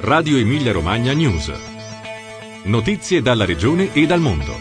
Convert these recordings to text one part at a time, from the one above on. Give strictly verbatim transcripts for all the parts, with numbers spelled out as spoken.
Radio Emilia Romagna News. Notizie dalla regione e dal mondo.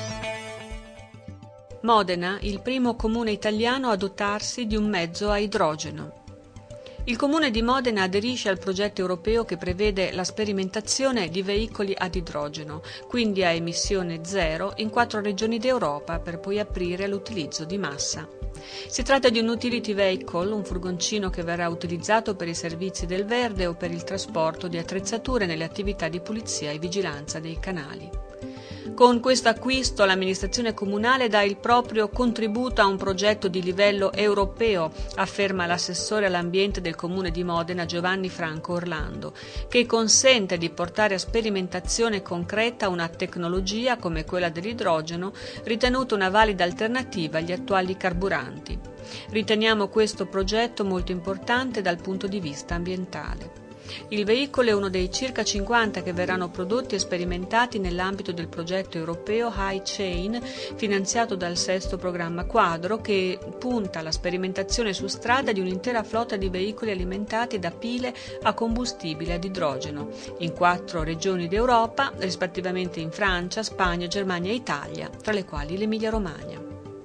Modena, il primo comune italiano a dotarsi di un mezzo a idrogeno. Il comune di Modena aderisce al progetto europeo che prevede la sperimentazione di veicoli ad idrogeno, quindi a emissione zero, in quattro regioni d'Europa per poi aprire all'utilizzo di massa. Si tratta di un utility vehicle, un furgoncino che verrà utilizzato per i servizi del verde o per il trasporto di attrezzature nelle attività di pulizia e vigilanza dei canali. Con questo acquisto l'amministrazione comunale dà il proprio contributo a un progetto di livello europeo, afferma l'assessore all'ambiente del comune di Modena Giovanni Franco Orlando, che consente di portare a sperimentazione concreta una tecnologia come quella dell'idrogeno, ritenuta una valida alternativa agli attuali carburanti. Riteniamo questo progetto molto importante dal punto di vista ambientale. Il veicolo è uno dei circa cinquanta che verranno prodotti e sperimentati nell'ambito del progetto europeo High Chain, finanziato dal sesto programma quadro, che punta alla sperimentazione su strada di un'intera flotta di veicoli alimentati da pile a combustibile ad idrogeno, in quattro regioni d'Europa, rispettivamente in Francia, Spagna, Germania e Italia, tra le quali l'Emilia-Romagna.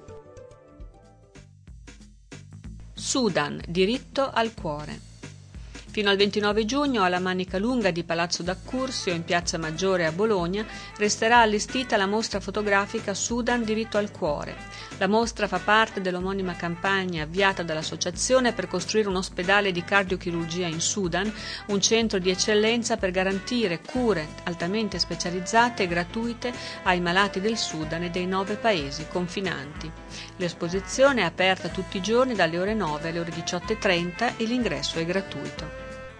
Sudan, diritto al cuore. Fino al ventinove giugno alla Manica Lunga di Palazzo d'Accursio in Piazza Maggiore a Bologna resterà allestita la mostra fotografica Sudan Diritto al Cuore. La mostra fa parte dell'omonima campagna avviata dall'associazione per costruire un ospedale di cardiochirurgia in Sudan, un centro di eccellenza per garantire cure altamente specializzate e gratuite ai malati del Sudan e dei nove paesi confinanti. L'esposizione è aperta tutti i giorni dalle ore nove alle ore diciotto e trenta e l'ingresso è gratuito.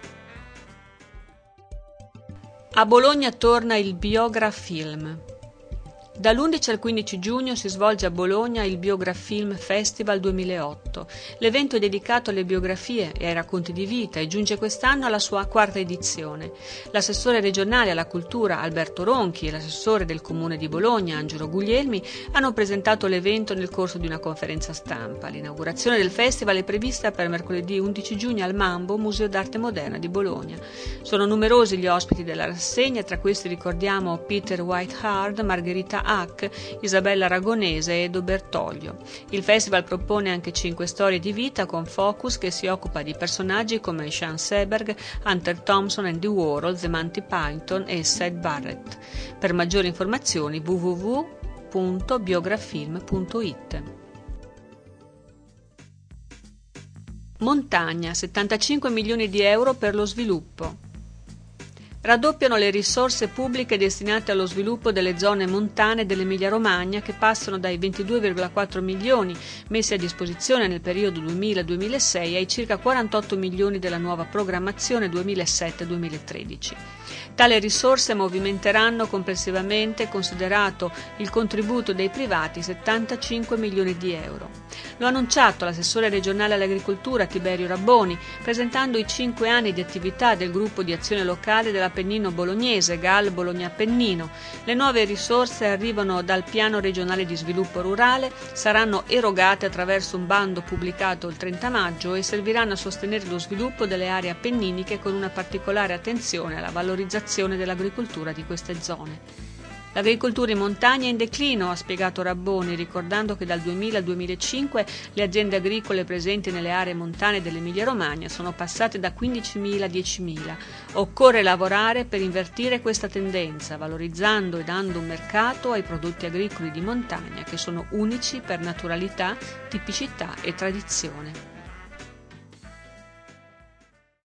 A Bologna torna il Biografilm. Dall'undici al quindici giugno si svolge a Bologna il Biografilm Festival duemilaotto. L'evento è dedicato alle biografie e ai racconti di vita e giunge quest'anno alla sua quarta edizione. L'assessore regionale alla cultura Alberto Ronchi e l'assessore del comune di Bologna Angelo Guglielmi hanno presentato l'evento nel corso di una conferenza stampa. L'inaugurazione del festival è prevista per mercoledì undici giugno al Mambo, Museo d'Arte Moderna di Bologna. Sono numerosi gli ospiti della rassegna, tra questi ricordiamo Peter Whiteheart, Margherita Hack, Isabella Aragonese e Edo Bertoglio. Il festival propone anche cinque storie di vita con focus che si occupa di personaggi come Sean Seberg, Hunter Thompson, Andy Warhol, The Monty Python e Syd Barrett. Per maggiori informazioni w w w punto biografilm punto i t. Montagna, settantacinque milioni di euro per lo sviluppo. Raddoppiano le risorse pubbliche destinate allo sviluppo delle zone montane dell'Emilia-Romagna, che passano dai ventidue virgola quattro milioni messi a disposizione nel periodo duemila duemilasei ai circa quarantotto milioni della nuova programmazione duemilasette duemilatredici. Tali risorse movimenteranno complessivamente, considerato il contributo dei privati, settantacinque milioni di euro. Lo ha annunciato l'assessore regionale all'agricoltura Tiberio Rabboni, presentando i cinque anni di attività del gruppo di azione locale dell'Appennino bolognese, G A L Bologna Appennino. Le nuove risorse arrivano dal Piano regionale di sviluppo rurale, saranno erogate attraverso un bando pubblicato il trenta maggio e serviranno a sostenere lo sviluppo delle aree appenniniche con una particolare attenzione alla valorizzazione dell'agricoltura di queste zone. L'agricoltura in montagna è in declino, ha spiegato Rabboni, ricordando che dal duemila al duemilacinque le aziende agricole presenti nelle aree montane dell'Emilia-Romagna sono passate da quindicimila a diecimila. Occorre lavorare per invertire questa tendenza, valorizzando e dando un mercato ai prodotti agricoli di montagna che sono unici per naturalità, tipicità e tradizione.